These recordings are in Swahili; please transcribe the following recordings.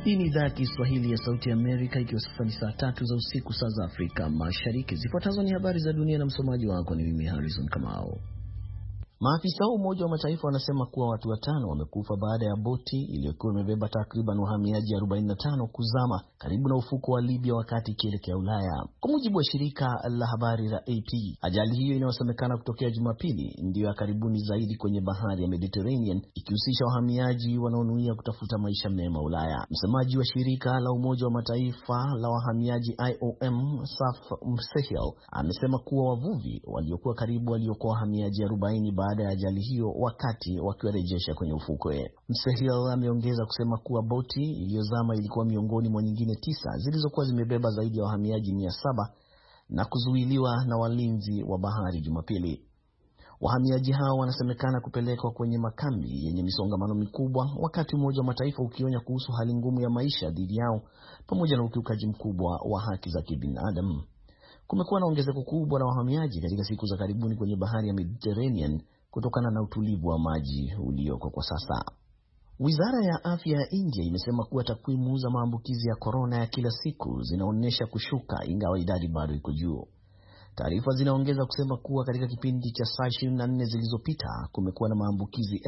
Hii ni idhaa ya Kiswahili ya Sauti ya Amerika, ikiwa sasa ni saa 3 za usiku saa za Afrika Mashariki. Zifuatazo ni habari za dunia na msomaji wako ni mimi Harrison Kamau. Maafisa wa Umoja wa Mataifa wanasema kuwa watu 5 wamekufa baada ya boti iliyokuwa imebeba takriban wahamiaji 45 kuzama karibu na ufuko wa Libya wakati ikielekea Ulaya. Kwa mujibu wa shirika la habari la AP, ajali hiyo inayosemekana kutokea Jumapili ndiyo ya karibuni zaidi kwenye bahari ya Mediterranean, ikihusisha wahamiaji wanaonuia kutafuta maisha mema Ulaya. Msemaji wa shirika la Umoja wa Mataifa la wahamiaji IOM, Saf Msehel, amesema kuwa wavuvi waliokuwa karibu waliokuwa wahamiaji 40 baada ya ajali hiyo wakati wakiwarejesha kwenye ufukwe. Msehel ameongeza kusema kuwa boti iliyozama ilikuwa miongoni mwa nyingine 9 zilizokuwa zimebeba zaidi ya wahamiaji 700 na kuzuiliwa na walinzi wa bahari Jumapili. Wahamiaji hao wanasemekana kupelekwa kwenye makambi yenye misongamano mikubwa, wakati Umoja wa Mataifa ukionya kuhusu hali ngumu ya maisha dhidi yao pamoja na ukiukaji mkubwa wa haki za kibinadamu. Kumekuwa na ongezeko kubwa la wahamiaji katika siku za karibuni kwenye bahari ya Mediterranean kutokana na utulivu wa maji ulioko kwa sasa. Wizara ya Afya ya India imesema kuwa takwimu za maambukizi ya corona ya kila siku zinaonyesha kushuka, ingawa idadi bado iko juu. Taarifa zinaongeza kusema kuwa katika kipindi cha saa 24 zilizopita kumekuwa na maambukizi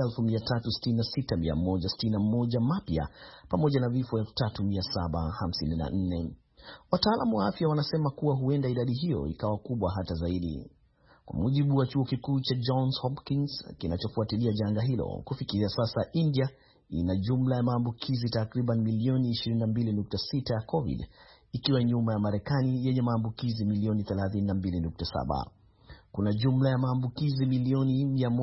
1366,161 mapya pamoja na vifo 3,754. Wataalamu wa afya wanasema kuwa huenda idadi hiyo ikawa kubwa hata zaidi. Kwa mujibu wa chuo kikuu cha Johns Hopkins kinachofuatilia janga hilo, kufikia sasa India ina jumla ya maambukizi takriban milioni 22.6 ya COVID, ikiwa nyuma ya Marekani yenye maambukizi milioni 32.7. Kuna jumla ya maambukizi milioni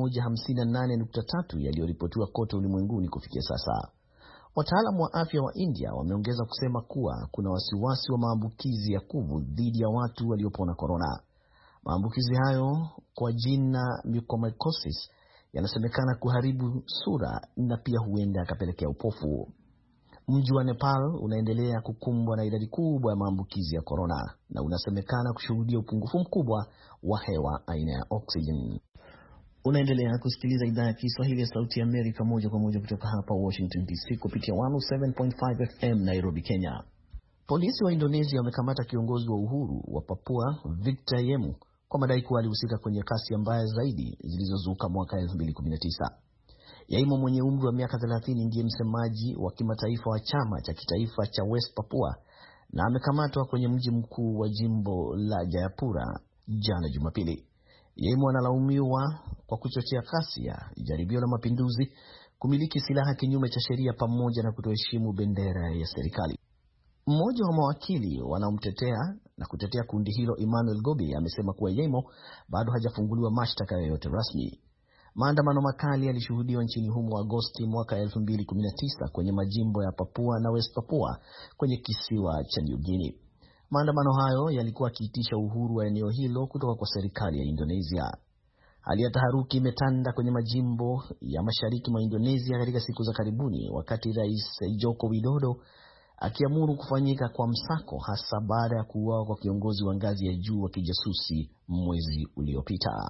158.3 yaliyoripotiwa kote ulimwenguni kufikia sasa. Wataalamu wa afya wa India wameongeza kusema kuwa kuna wasiwasi wa maambukizi ya kuvu dhidi ya watu waliopona corona. Maambukizi hayo kwa jina mucormycosis yanasemekana kuharibu sura na pia huenda yakapelekea upofu. Mji wa Nepal unaendelea kukumbwa na idadi kubwa ya maambukizi ya corona na unasemekana kushuhudia upungufu mkubwa wa hewa aina ya oxygen. Unaendelea kusikiliza idhaa ya Kiswahili ya Sauti ya Amerika moja kwa moja kutoka hapa Washington DC kupitia 107.5 FM Nairobi, Kenya. Polisi wa Indonesia wamekamata kiongozi wa uhuru wa Papua Victor Yemu kwa madai kuwa alihusika kwenye ghasia mbaya zaidi zilizozuka mwaka 2019. Yemu mwenye umri wa miaka 30 ndiye msemaji wa kimataifa wa chama cha kitaifa cha West Papua na amekamatwa kwenye mji mkuu wa jimbo la Jayapura jana Jumapili. Yemu analaumiwa kwa kuchochea ghasia, jaribio la mapinduzi, kumiliki silaha kinyume cha sheria pamoja na kutoheshimu bendera ya serikali. Mmoja wa mawakili wanaomtetea na kutetea kundi hilo, Emmanuel Gobi, amesema kuwa Yemo bado hajafunguliwa mashtaka yoyote rasmi. Maandamano makali yalishuhudiwa nchini humo Agosti mwaka 2019 kwenye majimbo ya Papua na West Papua kwenye kisiwa cha New Guinea. Maandamano hayo yalikuwa yakiitisha uhuru wa eneo hilo kutoka kwa serikali ya Indonesia. Hali ya taharuki imetanda kwenye majimbo ya mashariki mwa Indonesia katika siku za karibuni, wakati Rais Joko Widodo akiamuru kufanyika kwa msako, hasa baada ya kuuawa kwa kiongozi wa ngazi ya juu wa kijasusi mwezi uliopita.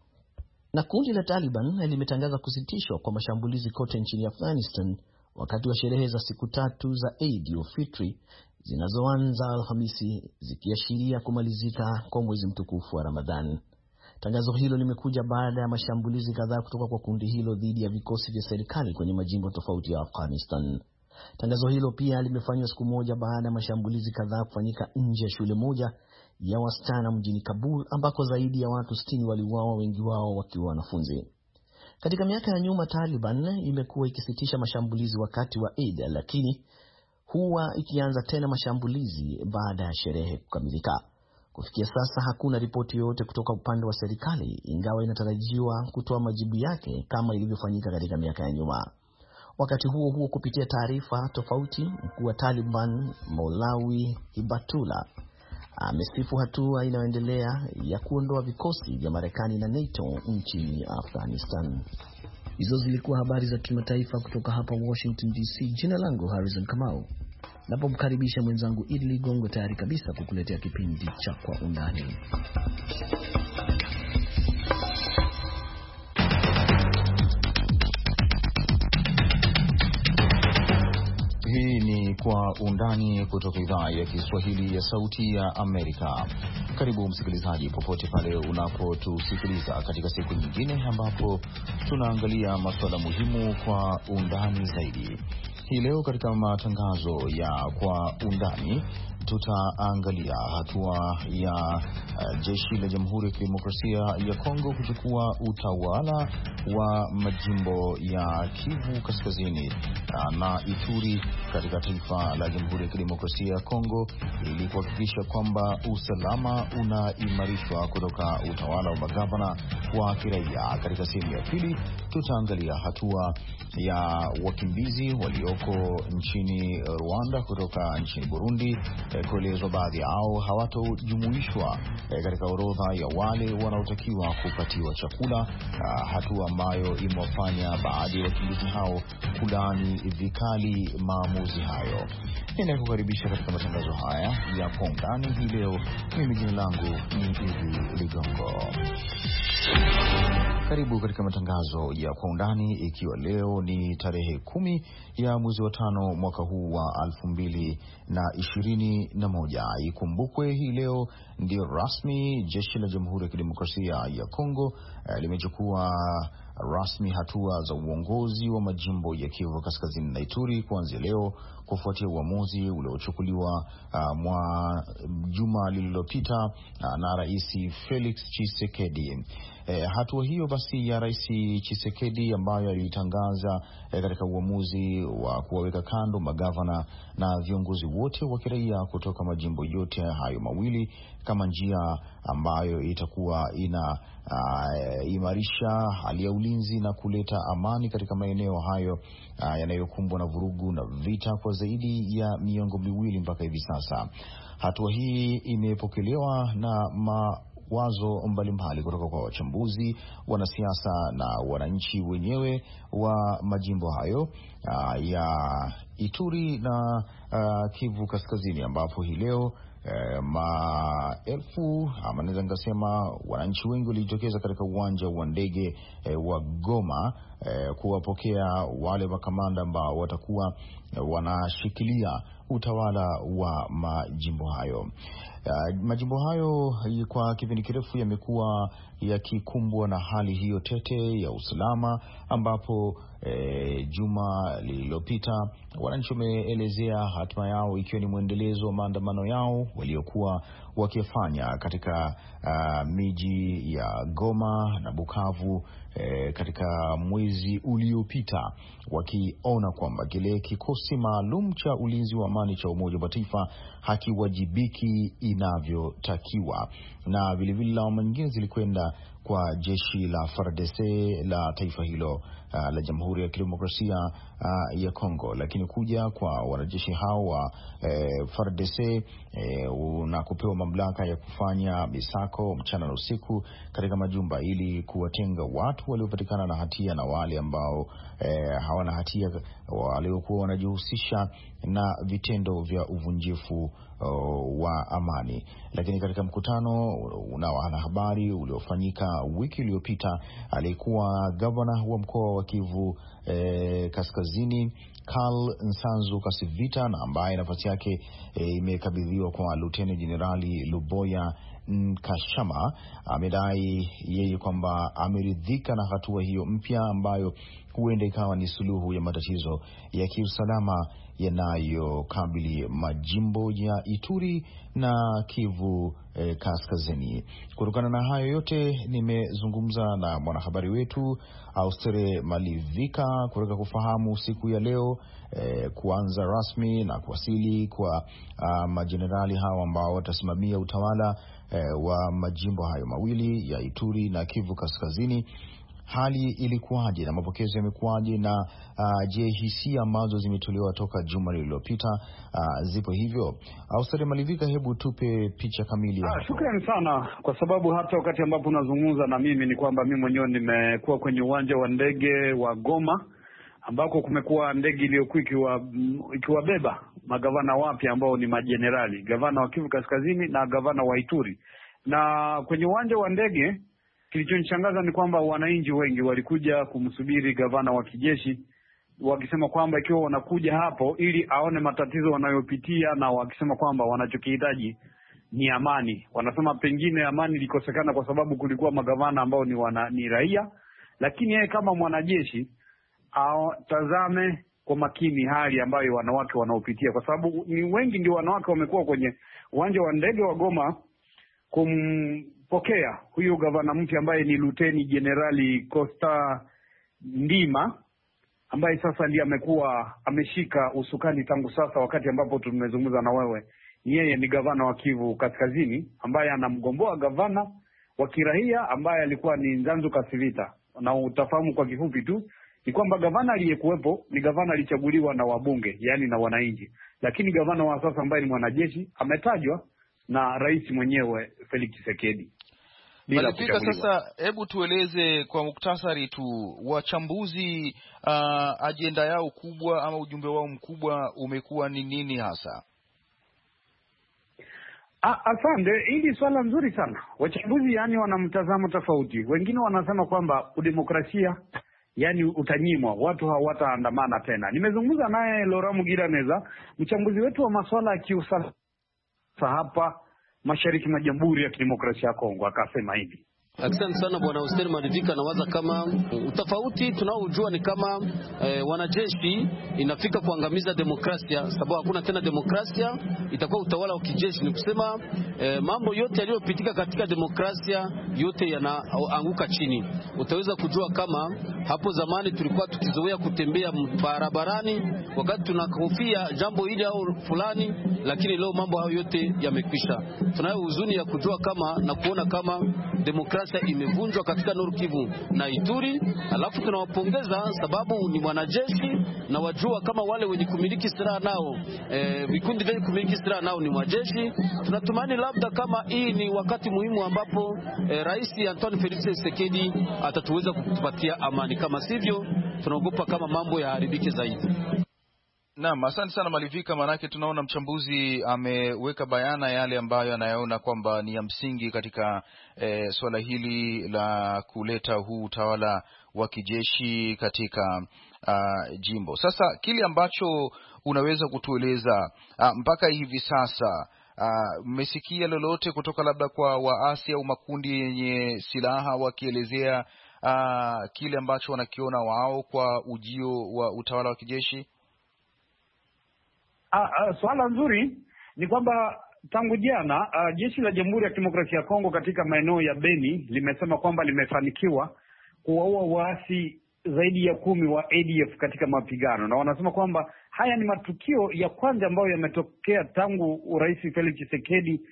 Na kundi la Taliban limetangaza kusitishwa kwa mashambulizi kote nchini Afghanistan wakati wa sherehe za siku 3 za Eid al-Fitr zinazoanza Alhamisi, zikiashiria kumalizika kwa mwezi mtukufu wa Ramadhan. Tangazo hilo limekuja baada ya mashambulizi kadhaa kutoka kwa kundi hilo dhidi ya vikosi vya serikali kwenye majimbo tofauti ya Afghanistan. Tangazo hilo pia limefanywa siku moja baada ya mashambulizi kadhaa kufanyika nje ya shule moja ya wasichana mjini Kabul, ambako zaidi ya watu 60 waliuawa, wengi wao wakiwa wanafunzi. Katika miaka ya nyuma Taliban imekuwa ikisitisha mashambulizi wakati wa Eid, lakini huwa ikianza tena mashambulizi baada ya sherehe kukamilika. Kufikia sasa hakuna ripoti yoyote kutoka upande wa serikali, ingawa inatarajiwa kutoa majibu yake kama ilivyofanyika katika miaka ya nyuma. Wakati huo huo, kupitia taarifa tofauti, mkuu wa Taliban Maulawi Hibatullah amesifu hatua inayoendelea ya kuondoa vikosi vya Marekani na NATO nchini Afghanistan. Hizo zilikuwa habari za kimataifa kutoka hapa Washington DC. Jina langu Harrison Kamau. Napomkaribisha mwenzangu Idli Gongo, tayari kabisa kukuletea kipindi cha Kwa Undani. Kwa undani kutoka idhaa ya Kiswahili ya Sauti ya Amerika. Karibu msikilizaji popote pale unapotusikiliza katika siku nyingine ambapo tunaangalia masuala muhimu kwa undani zaidi. Hii leo katika matangazo ya Kwa Undani tutaangalia hatua ya jeshi la Jamhuri ya Kidemokrasia ya Kongo kuchukua utawala wa majimbo ya Kivu Kaskazini na Ituri katika taifa la Jamhuri ya Kidemokrasia ya Kongo ili kuhakikisha kwamba usalama unaimarishwa kutoka utawala wa magavana wa kiraia. Katika sehemu ya pili tutaangalia hatua ya wakimbizi walioko nchini Rwanda kutoka nchini Burundi kuelezwa baadhi yao hawatojumuishwa katika orodha ya wale wanaotakiwa kupatiwa chakula, hatua ambayo imewafanya baadhi ya wakimbizi hao kulaani vikali maamuzi hayo. Ninakukaribisha katika matangazo haya ya Kwa Undani hii leo. Mimi jina langu ni Idi Ligongo. Karibu katika matangazo ya Kwa Undani, ikiwa leo ni tarehe 10 ya mwezi wa 5 mwaka huu wa 2021. Ikumbukwe hii leo ndio rasmi jeshi la Jamhuri ya Kidemokrasia ya Kongo limechukua rasmi hatua za uongozi wa majimbo ya Kivu Kaskazini na Ituri kuanzia leo, kufuatia uamuzi uliochukuliwa mwa juma lililopita na Rais Felix Tshisekedi. Hatua hiyo basi ya Rais Tshisekedi ambayo alitangaza katika uamuzi wa kuwaweka kando magavana na viongozi wote wa kiraia kutoka majimbo yote hayo mawili kama njia ambayo itakuwa imarisha hali ya ulinzi na kuleta amani katika maeneo hayo yanayokumbwa na vurugu na vita kwa zaidi ya miongo miwili mpaka hivi sasa. Hatua hii imepokelewa na wazo mbalimbali kutoka kwa wachambuzi, wanasiasa na wananchi wenyewe wa majimbo hayo ya Ituri na Kivu Kaskazini, ambapo hii leo maelfu ama naweza nikasema wananchi wengi walijitokeza katika uwanja wa ndege wa Goma kuwapokea wale makamanda ambao watakuwa wanashikilia utawala wa majimbo hayo. Majimbo hayo kwa kipindi kirefu yamekuwa yakikumbwa na hali hiyo tete ya usalama, ambapo juma lililopita wananchi wameelezea hatima yao ikiwa ni mwendelezo wa maandamano yao waliokuwa wakifanya katika miji ya Goma na Bukavu katika mwezi uliopita, wakiona kwamba kile kikosi maalum cha ulinzi wa amani cha Umoja wa Mataifa hakiwajibiki inavyotakiwa, na vilevile lawama nyingine zilikwenda kwa jeshi la FARDC la taifa hilo la Jamhuri ya Kidemokrasia ya Kongo. Lakini kuja kwa wanajeshi hao wa FARDC na kupewa mamlaka ya kufanya misako mchana na usiku katika majumba ili kuwatenga watu waliopatikana na hatia na wale ambao hawana hatia, waliokuwa wanajihusisha na vitendo vya uvunjifu wa amani. Lakini katika mkutano na wanahabari uliofanyika wiki iliyopita, alikuwa gavana wa mkoa wa Kivu Kaskazini Karl Nsanzu Kasivita, na ambaye nafasi yake imekabidhiwa kwa Luteni Jenerali Luboya Nkashama, amedai yeye kwamba ameridhika na hatua hiyo mpya ambayo huenda ikawa ni suluhu ya matatizo ya kiusalama yanayokabili majimbo ya Ituri na Kivu Kaskazini. Kutokana na hayo yote, nimezungumza na mwanahabari wetu Austere Malivika kutaka kufahamu siku ya leo kuanza rasmi na kuwasili kwa majenerali hao ambao watasimamia utawala wa majimbo hayo mawili ya Ituri na Kivu Kaskazini. Hali ilikuwaje na mapokezi yamekuwaje, na je, hisia ambazo zimetolewa toka juma lililopita zipo hivyo? Austere Malivika, hebu tupe picha kamili. Shukrani sana, kwa sababu hata wakati ambapo unazungumza na mimi ni kwamba mimi mwenyewe nimekuwa kwenye uwanja wa ndege wa Goma, ambako kumekuwa ndege iliyokuwa ikiwabeba magavana wapya ambao ni majenerali, gavana wa Kivu Kaskazini na gavana wa Ituri. Na kwenye uwanja wa ndege kilichonishangaza ni kwamba wananchi wengi walikuja kumsubiri gavana wa kijeshi wakisema kwamba ikiwa wanakuja hapo ili aone matatizo wanayopitia, na wakisema kwamba wanachokihitaji ni amani. Wanasema pengine amani ilikosekana kwa sababu kulikuwa magavana ambao ni raia, lakini yeye kama mwanajeshi tazame kwa makini hali ambayo wanawake wanaopitia, kwa sababu ni wengi ndio wanawake wamekuwa kwenye uwanja wa ndege wa Goma kumpokea huyu gavana mpya ambaye ni Luteni Jenerali Costa Ndima, ambaye sasa ndiye amekuwa ameshika usukani tangu sasa. Wakati ambapo tumezungumza na wewe, yeye ni gavana wa Kivu Kaskazini ambaye anamgomboa gavana wa kiraia ambaye alikuwa ni Nzanzu Kasivita. Na utafahamu kwa kifupi tu ni kwamba gavana aliyekuwepo ni gavana alichaguliwa na wabunge, yani na wananchi, lakini gavana wa sasa ambaye ni mwanajeshi ametajwa na rais mwenyewe Felix Tshisekedi. Malifika, sasa hebu tueleze kwa muktasari tu, wachambuzi ajenda yao kubwa ama ujumbe wao mkubwa umekuwa ni nini hasa? Asante, hili swala nzuri sana. Wachambuzi wana mtazamo tofauti. Wengine wanasema kwamba udemokrasia utanyimwa, watu hawataandamana tena. Nimezungumza naye Laurent Mugiraneza, mchambuzi wetu wa masuala ya kiusalama hapa mashariki mwa Jamhuri ya Kidemokrasia ya Kongo, akasema hivi. Asante sana Bwana Hussein Malivika. Nawaza kama utofauti tunaojua ni kama wanajeshi inafika kuangamiza demokrasia, sababu hakuna tena demokrasia, itakuwa utawala wa kijeshi. Ni kusema mambo yote yaliyopitika katika demokrasia yote yanaanguka chini. Utaweza kujua kama hapo zamani tulikuwa tukizoea kutembea barabarani wakati tunakofia jambo hili au fulani, lakini leo mambo hayo yote yamekwisha. Tunayo huzuni ya kujua kama na kuona kama demokrasia imevunjwa katika Nord Kivu na Ituri. Alafu tunawapongeza sababu ni mwanajeshi na wajua kama wale wenye kumiliki silaha nao vikundi vyenye kumiliki silaha nao ni wajeshi. Tunatumani labda kama hii ni wakati muhimu ambapo Rais Antoine Felix Tshisekedi atatuweza kutupatia amani, kama sivyo tunaogopa kama mambo yaharibike zaidi. Naam, asante sana Malivika, manake tunaona mchambuzi ameweka bayana yale ambayo anayaona kwamba ni ya msingi katika swala hili la kuleta huu utawala wa kijeshi katika jimbo. Sasa kile ambacho unaweza kutueleza mpaka hivi sasa, mmesikia lolote kutoka labda kwa waasi au makundi yenye silaha wakielezea kile ambacho wanakiona wao kwa ujio wa utawala wa kijeshi? Swala nzuri ni kwamba tangu jana jeshi la Jamhuri ya Kidemokrasia ya Kongo katika maeneo ya Beni limesema kwamba limefanikiwa kuwaua waasi zaidi ya 10 wa ADF katika mapigano, na wanasema kwamba haya ni matukio ya kwanza ambayo yametokea tangu Rais Felix Tshisekedi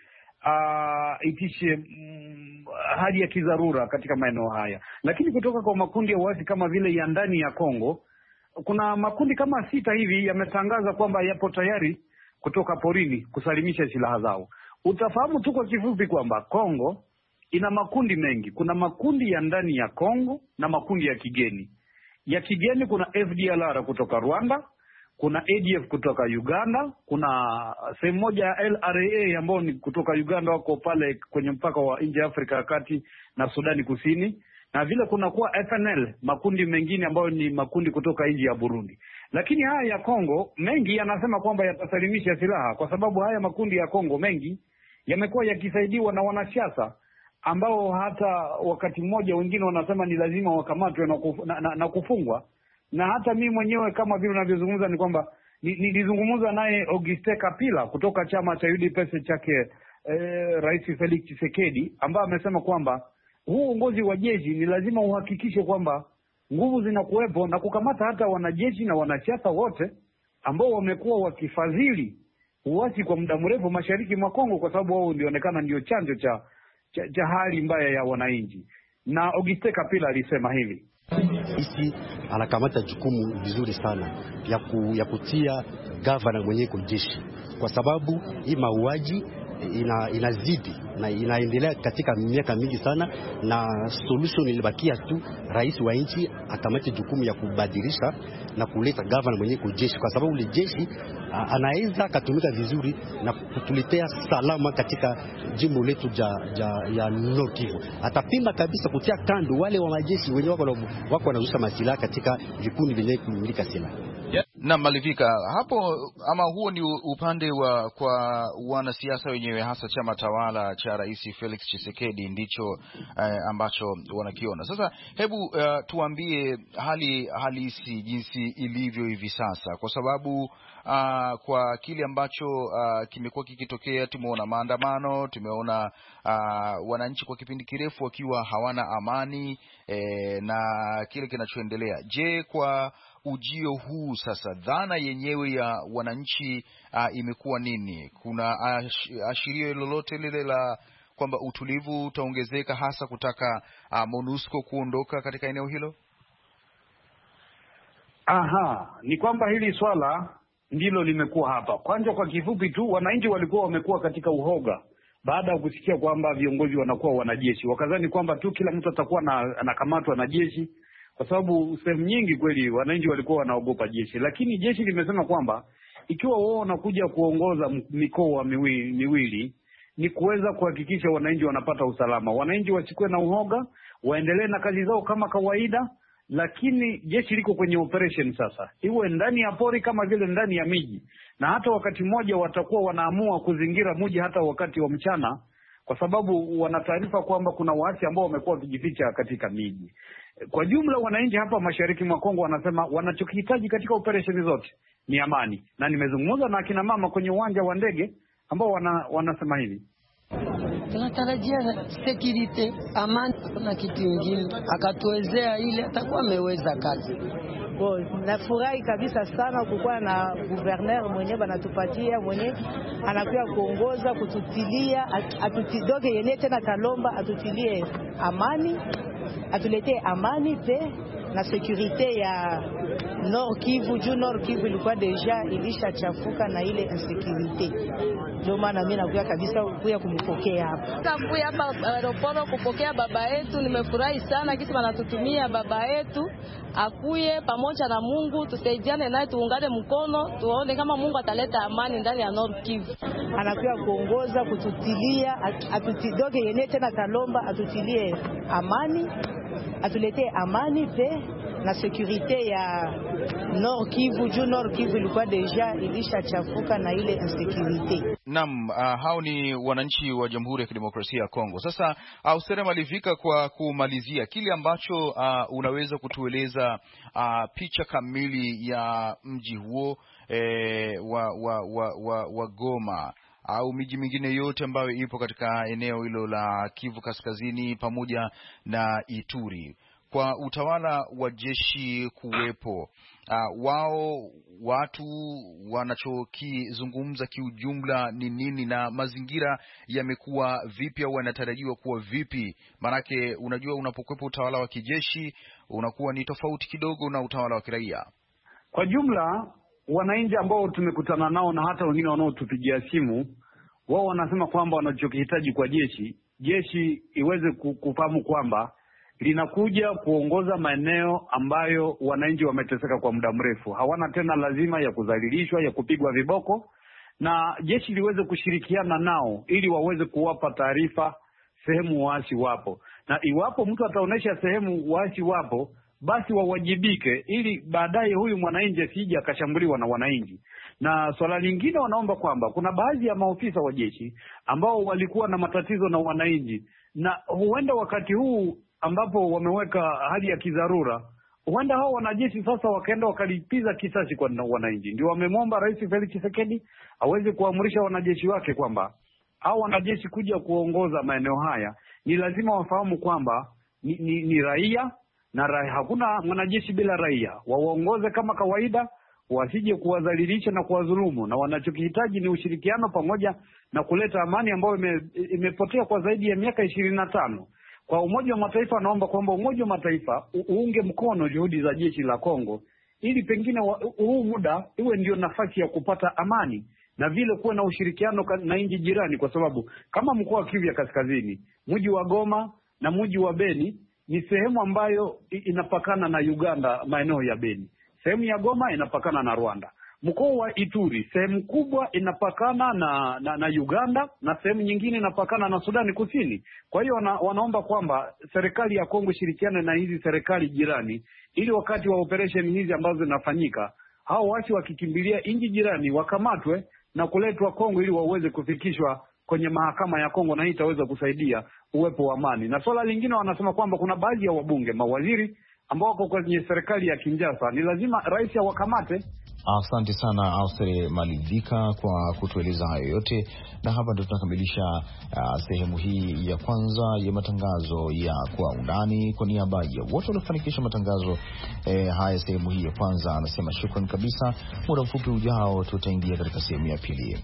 itishe hali ya kidharura katika maeneo haya. Lakini kutoka kwa makundi ya waasi kama vile ya ndani ya Kongo, kuna makundi kama 6 hivi yametangaza kwamba yapo tayari kutoka porini kusalimisha silaha zao. Utafahamu tu kwa kifupi kwamba Kongo ina makundi mengi. Kuna makundi ya ndani ya Kongo na makundi ya kigeni. Ya kigeni kuna FDLR kutoka Rwanda, kuna ADF kutoka Uganda, kuna sehemu moja ya LRA ambao ni kutoka Uganda, wako pale kwenye mpaka wa nje Afrika ya Kati na Sudani Kusini. Na vile kuna kuwa FNL, makundi mengine ambayo ni makundi kutoka nje ya Burundi. Lakini haya ya Kongo mengi yanasema kwamba yatasalimisha silaha, kwa sababu haya makundi ya Kongo mengi yamekuwa yakisaidiwa na wanasiasa ambao hata wakati mmoja wengine wanasema ni lazima wakamatwe na kufungwa. Na hata mimi mwenyewe kama vile unavyozungumza ni kwamba nilizungumza naye Auguste Kapila kutoka chama cha UDPS chake Rais Felix Tshisekedi, ambaye amesema kwamba huu uongozi wa jeshi ni lazima uhakikishe kwamba nguvu zinakuwepo na kukamata hata wanajeshi na wanasiasa wote ambao wamekuwa wakifadhili uasi kwa muda mrefu mashariki mwa Kongo, kwa sababu wao ndionekana ndio chanzo cha hali mbaya ya wananchi. Na Auguste Kapila alisema hivi: Isi anakamata jukumu vizuri sana ya kutia gavana mwenyewe kwa jeshi, kwa sababu hii mauaji inazidi na inaendelea katika miaka mingi sana, na solution ilibakia tu rais wa nchi akamate jukumu ya kubadilisha na kuleta gavana mwenyewe kwa jeshi, kwa sababu ile jeshi anaweza katumika vizuri kutuletea salama katika jimbo letu ya Nord Kivu. Atapima kabisa kutia kando wale wa majeshi wenye wako wanarusha masilaha katika vikundi vyenye kumilika silaha. Na Malivika, hapo ama huo ni upande wa kwa wanasiasa wenyewe, hasa chama tawala cha Rais Felix Tshisekedi ndicho ambacho wanakiona. Sasa hebu tuambie hali halisi jinsi ilivyo hivi sasa, kwa sababu kwa kile ambacho kimekuwa kikitokea, tumeona maandamano, tumeona wananchi kwa kipindi kirefu wakiwa hawana amani na kile kinachoendelea. Je, kwa ujio huu sasa, dhana yenyewe ya wananchi imekuwa nini? Kuna ashirio lolote lile la kwamba utulivu utaongezeka, hasa kutaka MONUSCO kuondoka katika eneo hilo? Ni kwamba hili swala ndilo limekuwa hapa. Kwanza kwa kifupi tu, wananchi walikuwa wamekuwa katika uhoga baada ya kusikia kwamba viongozi wanakuwa wanajeshi. Wakadhani kwamba tu kila mtu atakuwa anakamatwa na jeshi, kwa sababu sehemu nyingi kweli wananchi walikuwa wanaogopa jeshi. Lakini jeshi limesema kwamba ikiwa wao wanakuja kuongoza mikoa miwili ni kuweza kuhakikisha wananchi wanapata usalama. Wananchi wasikuwe na uhoga, waendelee na kazi zao kama kawaida, lakini jeshi liko kwenye operation sasa. Iwe ndani ya pori kama vile ndani ya miji. Na hata wakati mmoja watakuwa wanaamua kuzingira mji hata wakati wa mchana, kwa sababu wanataarifa kwamba kuna waasi ambao wamekuwa wakijificha katika miji. Kwa jumla wananchi hapa mashariki mwa Kongo wanasema wanachokihitaji katika operesheni zote ni amani. Na nimezungumza na akina mama kwenye uwanja wa ndege ambao wanasema hivi. Tunatarajia security, amani na kitu kingine. Akatuwezea ile atakuwa ameweza kazi. Nafurahi kabisa sana kukuwa na gouverneur mwenye banatupatia, mwenye anakuwa kuongoza, kututilia, atutidoge yene tena talomba atutilie amani, atuletee amani pe na securite ya Nord Kivu. Juu Nord Kivu ilikuwa deja ilishachafuka na ile insecurite. Ndio maana mimi nakuja kabisa kuja kumpokea hapa. Kakuja hapa aeroport kupokea baba yetu, nimefurahi sana kisi wanatutumia baba yetu akuye pamoja na Mungu, tusaidiane naye, tuungane mkono, tuone kama Mungu ataleta amani ndani ya Nord Kivu. Anakuja kuongoza, kututilia, atutidoge yene tena talomba atutilie amani, atuletee amani pe na securite ya Nord Kivu. Juu Nord Kivu ilikuwa deja ilishachafuka na ile insecurite. Naam, hao ni wananchi wa Jamhuri ya Kidemokrasia ya Kongo. Sasa Austere Malivika, kwa kumalizia, kile ambacho unaweza kutueleza picha kamili ya mji huo wa Goma au miji mingine yote ambayo ipo katika eneo hilo la Kivu Kaskazini pamoja na Ituri, kwa utawala wa jeshi kuwepo, wao watu wanachokizungumza kiujumla ni nini, na mazingira yamekuwa vipi au yanatarajiwa kuwa vipi? Manake unajua unapokuwepo utawala wa kijeshi unakuwa ni tofauti kidogo na utawala wa kiraia. Kwa jumla wananchi ambao tumekutana nao na hata wengine wanaotupigia simu, wao wanasema kwamba wanachokihitaji kwa jeshi iweze kufahamu kwamba linakuja kuongoza maeneo ambayo wananchi wameteseka kwa muda mrefu. Hawana tena lazima ya kudhalilishwa, ya kupigwa viboko, na jeshi liweze kushirikiana nao ili waweze kuwapa taarifa sehemu waasi wapo. Na iwapo mtu ataonesha sehemu waasi wapo, basi wawajibike ili baadaye huyu mwananchi asije akashambuliwa na wananchi. Na swala lingine wanaomba kwamba kuna baadhi ya maofisa wa jeshi ambao walikuwa na matatizo na wananchi, na huenda wakati huu ambapo wameweka hali ya kidharura, huenda hao wanajeshi sasa wakaenda wakalipiza kisasi kwa wananchi. Ndio wamemwomba Rais Felix Tshisekedi aweze kuamrisha wanajeshi wake kwamba hao wanajeshi kuja kuongoza maeneo haya ni lazima wafahamu kwamba ni raia, na hakuna mwanajeshi bila raia. Waongoze kama kawaida, wasije kuwadhalilisha na kuwadhulumu, na wanachokihitaji ni ushirikiano pamoja na kuleta amani ambayo imepotea kwa zaidi ya miaka 25. Kwa Umoja wa Mataifa anaomba kwamba Umoja wa Mataifa uunge mkono juhudi za jeshi la Kongo ili pengine huu muda iwe ndio nafasi ya kupata amani na vile kuwa na ushirikiano na nchi jirani, kwa sababu kama mkoa wa Kivu ya Kaskazini, mji wa Goma na mji wa Beni ni sehemu ambayo inapakana na Uganda, maeneo ya Beni. Sehemu ya Goma inapakana na Rwanda. Mkoa wa Ituri sehemu kubwa inapakana na Uganda na sehemu nyingine inapakana na Sudani Kusini. Kwa hiyo wanaomba kwamba serikali ya Kongo ishirikiane na hizi serikali jirani, ili wakati wa operation hizi ambazo zinafanyika, hao watu wakikimbilia nchi jirani wakamatwe na kuletwa Kongo ili waweze kufikishwa kwenye mahakama ya Kongo, na hii itaweza kusaidia uwepo wa amani. Na swala lingine wanasema kwamba kuna baadhi ya wabunge, mawaziri ambao wako kwenye serikali ya Kinshasa, ni lazima rais awakamate. Asante sana Austere Malivika kwa kutueleza hayo yote, na hapa ndo tunakamilisha sehemu hii ya kwanza ya matangazo ya Kwa Undani. Kwa niaba ya wote waliofanikisha matangazo haya sehemu hii ya kwanza, anasema shukrani kabisa. Muda mfupi ujao tutaingia katika sehemu ya pili.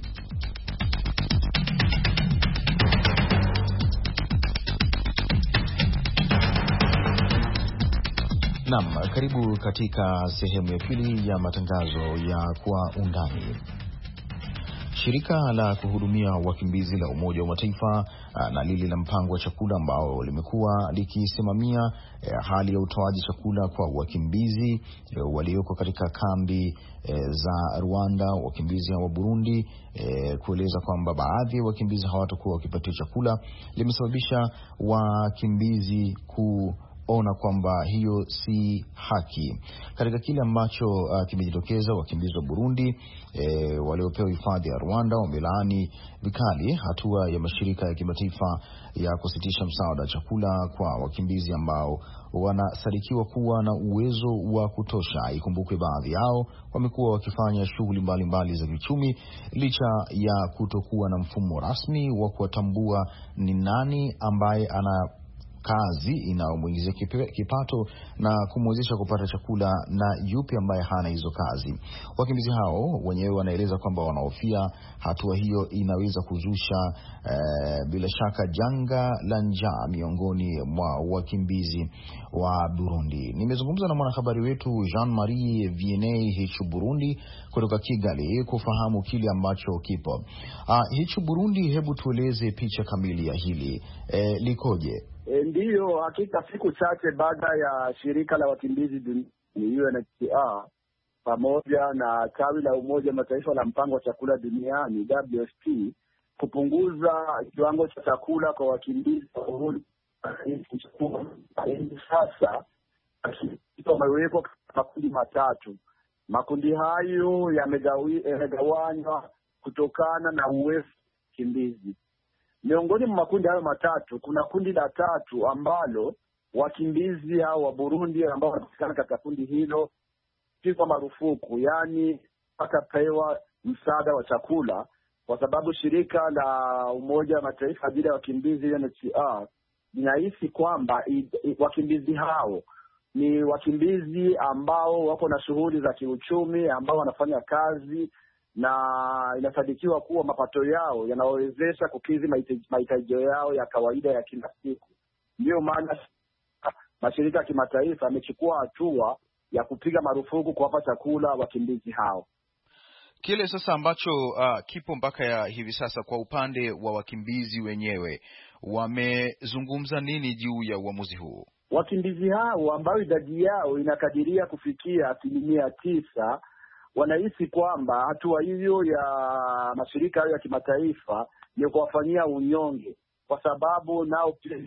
Naam, karibu katika sehemu ya pili ya matangazo ya Kwa Undani. Shirika la kuhudumia wakimbizi la Umoja wa Mataifa na lile la mpango wa chakula ambao limekuwa likisimamia hali ya utoaji chakula kwa wakimbizi walioko katika kambi za Rwanda, wakimbizi wa Burundi, kueleza kwamba baadhi ya wakimbizi hawatakuwa wakipatiwa chakula, limesababisha wakimbizi ona kwamba hiyo si haki. Katika kile ambacho kimejitokeza, wakimbizi wa Burundi waliopewa hifadhi ya Rwanda wamelaani vikali hatua ya mashirika ya kimataifa ya kusitisha msaada wa chakula kwa wakimbizi ambao wanasadikiwa kuwa na uwezo wa kutosha. Ikumbukwe baadhi yao wamekuwa wakifanya shughuli mbalimbali za kiuchumi licha ya kutokuwa na mfumo rasmi wa kuwatambua ni nani ambaye ana kazi inayomuingizia kipato na kumwezesha kupata chakula na yupi ambaye hana hizo kazi. Wakimbizi hao wenyewe wanaeleza kwamba wanahofia hatua hiyo inaweza kuzusha bila shaka janga la njaa miongoni mwa wakimbizi wa Burundi. Nimezungumza na mwanahabari wetu Jean-Marie Vianney Hichu Burundi kutoka Kigali kufahamu kile ambacho kipo. Hichu Burundi, hebu tueleze picha kamili ya hili likoje? Ndiyo, hakika siku chache baada ya shirika la wakimbizi duniani UNHCR pamoja na tawi la Umoja wa Mataifa la mpango wa chakula duniani WFP kupunguza kiwango cha chakula kwa wakimbizi wa Burundi, sasa wamewekwa makundi matatu. Makundi hayo yamegawanywa kutokana na uwezo wa wakimbizi. Miongoni mwa makundi hayo matatu kuna kundi la tatu ambalo wakimbizi hao wa Burundi ambao wanapatikana katika kundi hilo pigwa marufuku, yani watapewa msaada wa chakula, kwa sababu shirika la Umoja wa Mataifa ajili ya wakimbizi UNHCR linahisi kwamba wakimbizi hao ni wakimbizi ambao wako na shughuli za kiuchumi, ambao wanafanya kazi na inasadikiwa kuwa mapato yao yanawezesha kukidhi mahitaji yao ya kawaida ya kila siku. Ndio maana mashirika ya kimataifa yamechukua hatua ya kupiga marufuku kuwapa chakula wakimbizi hao. Kile sasa ambacho kipo mpaka ya hivi sasa, kwa upande wa wakimbizi wenyewe, wamezungumza nini juu ya uamuzi huu? Wakimbizi hao ambao idadi yao inakadiria kufikia 9%, wanahisi kwamba hatua hiyo ya mashirika hayo ya kimataifa ni kuwafanyia unyonge, kwa sababu nao pia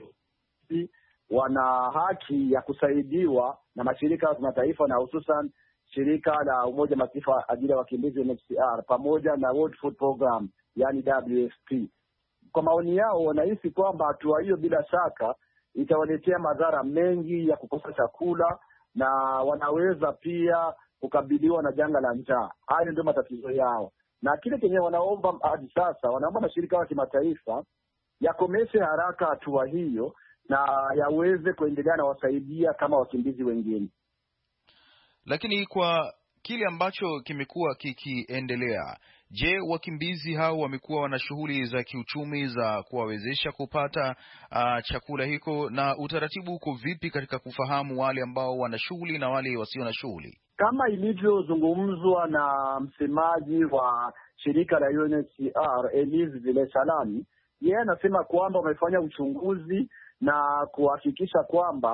wana haki ya kusaidiwa na mashirika ya kimataifa, na hususan shirika la Umoja wa Mataifa ajili ya wakimbizi UNHCR pamoja na World Food Program yani WFP. Kwa maoni yao, wanahisi kwamba hatua hiyo bila shaka itawaletea madhara mengi ya kukosa chakula, na wanaweza pia kukabiliwa na janga la njaa. Hayo ndio matatizo yao, na kile kenye wanaomba hadi sasa, wanaomba mashirika ya kimataifa yakomeshe haraka hatua hiyo na yaweze kuendelea na wasaidia kama wakimbizi wengine. Lakini kwa kile ambacho kimekuwa kikiendelea, je, wakimbizi hao wamekuwa wana shughuli za kiuchumi za kuwawezesha kupata chakula hiko, na utaratibu uko vipi katika kufahamu wale ambao wana shughuli na wale wasio na shughuli? Kama ilivyozungumzwa na msemaji wa shirika la UNHCR Elise Vile-Salami, yeye anasema kwamba wamefanya uchunguzi na kuhakikisha kwamba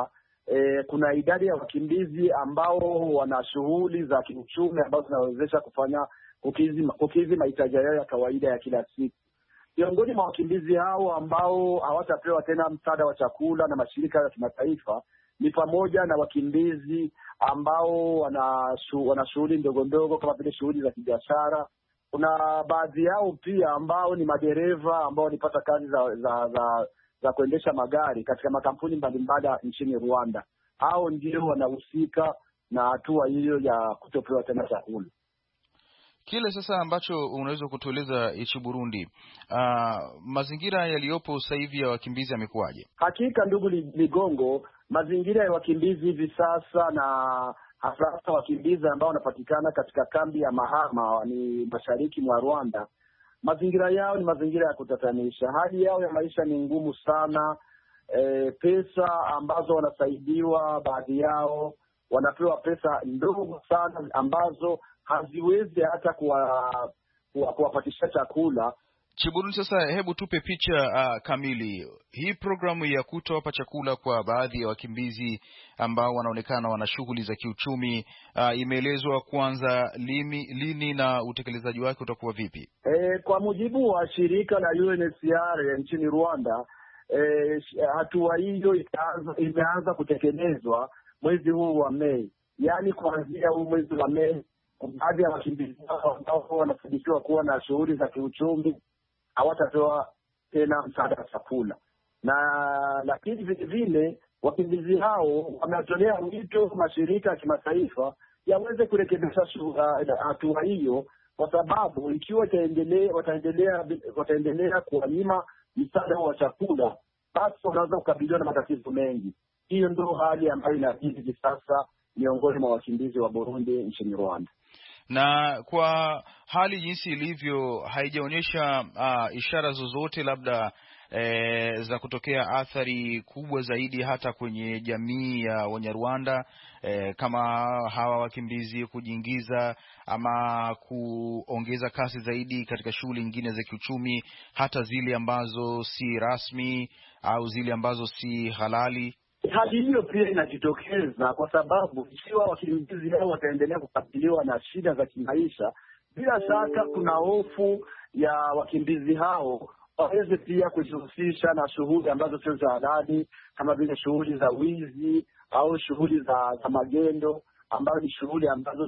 kuna idadi ya wakimbizi ambao wana shughuli za kiuchumi ambazo zinawezesha kukidhi mahitaji yao ya kawaida ya kila siku. Miongoni mwa wakimbizi hao ambao hawatapewa tena msaada wa chakula na mashirika ya kimataifa ni pamoja na wakimbizi ambao wana shughuli ndogo ndogo kama vile shughuli za kibiashara. Kuna baadhi yao pia ambao ni madereva ambao walipata kazi za kuendesha magari katika makampuni mbalimbali nchini Rwanda. Hao ndio wanahusika na hatua hiyo ya kutopewa tena chakula. Kile sasa ambacho unaweza kutueleza nchi Burundi, mazingira yaliyopo sasa hivi ya wakimbizi yamekuwaje? Hakika ndugu Ligongo, mazingira ya wakimbizi hivi sasa na hasa wakimbizi ambao wanapatikana katika kambi ya Mahama ni mashariki mwa Rwanda, mazingira yao ni mazingira ya kutatanisha. Hali yao ya maisha ni ngumu sana. Pesa ambazo wanasaidiwa, baadhi yao wanapewa pesa ndogo sana ambazo haziwezi hata kuwapatisha chakula. Chiburundi, sasa hebu tupe picha kamili. Hii programu ya kutowapa chakula kwa baadhi ya wakimbizi ambao wanaonekana wana shughuli za kiuchumi imeelezwa kuanza lini na utekelezaji wake utakuwa vipi? Kwa mujibu wa shirika la UNHCR nchini Rwanda, hatua hiyo imeanza kutekelezwa mwezi huu wa Mei. Yaani kuanzia huu mwezi wa Mei, baadhi ya wakimbizi ambao wanafundishwa kuwa na shughuli za kiuchumi hawatapewa tena msaada wa chakula. Lakini vile vile wakimbizi hao wametolea wito mashirika ya kimataifa yaweze kurekebisha hatua hiyo, kwa sababu ikiwa wataendelea kuwanyima msaada wa chakula, basi wanaweza kukabiliwa na matatizo mengi. Hiyo ndio hali ambayo inazidi hivi sasa miongoni mwa wakimbizi wa Burundi nchini Rwanda. Na kwa hali jinsi ilivyo, haijaonyesha ishara zozote labda za kutokea athari kubwa zaidi hata kwenye jamii ya Wanyarwanda, kama hawa wakimbizi kujiingiza ama kuongeza kasi zaidi katika shughuli nyingine za kiuchumi, hata zile ambazo si rasmi au zile ambazo si halali. Hali hiyo pia inajitokeza kwa sababu ikiwa wakimbizi hao wataendelea kukabiliwa na shida za kimaisha, bila shaka kuna hofu ya wakimbizi hao waweze pia kujihusisha na shughuli ambazo sio za halali, kama vile shughuli za wizi au shughuli za magendo, ambazo ni shughuli ambazo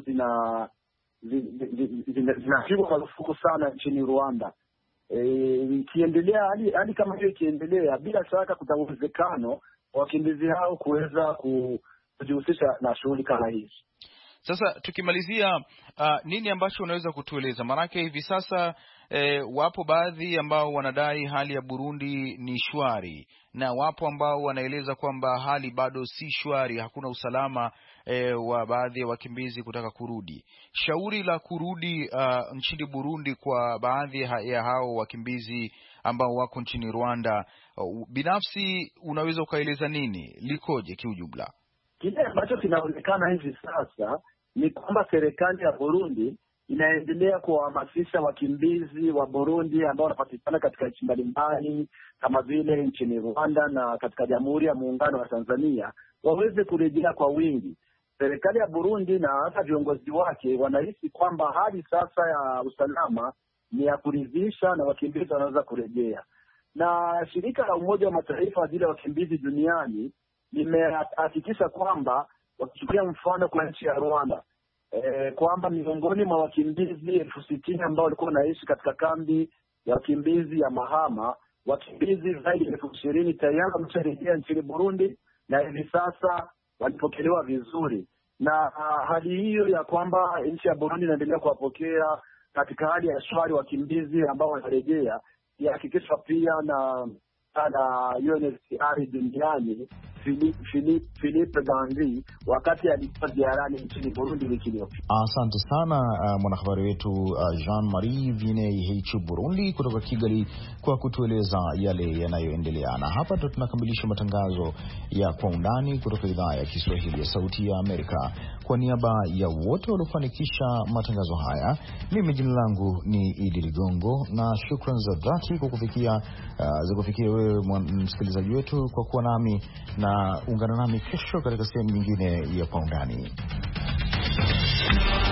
zinapigwa marufuku sana nchini Rwanda. Ikiendelea hali kama hiyo ikiendelea, bila shaka kuna uwezekano wakimbizi hao kuweza kujihusisha na shughuli kama hizi. Sasa tukimalizia, nini ambacho unaweza kutueleza? Maanake hivi sasa wapo baadhi ambao wanadai hali ya Burundi ni shwari na wapo ambao wanaeleza kwamba hali bado si shwari, hakuna usalama wa baadhi ya wakimbizi kutaka kurudi. Shauri la kurudi nchini Burundi kwa baadhi ya hao wakimbizi ambao wako nchini Rwanda, binafsi unaweza ukaeleza nini, likoje kiujumla? Kile ambacho kinaonekana hivi sasa ni kwamba serikali ya Burundi inaendelea kuwahamasisha wakimbizi wa Burundi ambao wanapatikana katika nchi mbalimbali kama vile nchini Rwanda na katika Jamhuri ya Muungano wa Tanzania waweze kurejea kwa wingi. Serikali ya Burundi na hata viongozi wake wanahisi kwamba hali sasa ya usalama ni ya kuridhisha na wakimbizi wanaweza kurejea. Na shirika la Umoja wa Mataifa ajili ya wakimbizi duniani limehakikisha kwamba, wakichukulia mfano kwa nchi ya Rwanda, kwamba miongoni mwa wakimbizi 60,000 ambao walikuwa wanaishi katika kambi ya wakimbizi ya Mahama, wakimbizi zaidi ya 20,000 tayari wamesharejea nchini Burundi na hivi sasa walipokelewa vizuri. Na hali hiyo ya kwamba nchi ya Burundi inaendelea kuwapokea katika hali ya shwari wakimbizi ambao wanarejea yahakikishwa pia na UNHCR duniani Philippe Gandhi wakati alikuwa ziarani nchini Burundi wiki iliyopita. Asante sana mwanahabari wetu Jean-Marie Vianney Burundi kutoka Kigali kwa kutueleza yale yanayoendelea. Na hapa ndo tunakamilisha matangazo ya Kwa Undani kutoka idhaa ya Kiswahili ya Sauti ya Amerika. Kwa niaba ya wote waliofanikisha matangazo haya, mimi jina langu ni Idi Ligongo, na shukrani za dhati kwa kufikia wewe msikilizaji wetu kwa kuwa nami, na ungana nami kesho katika sehemu nyingine ya Kwa Undani.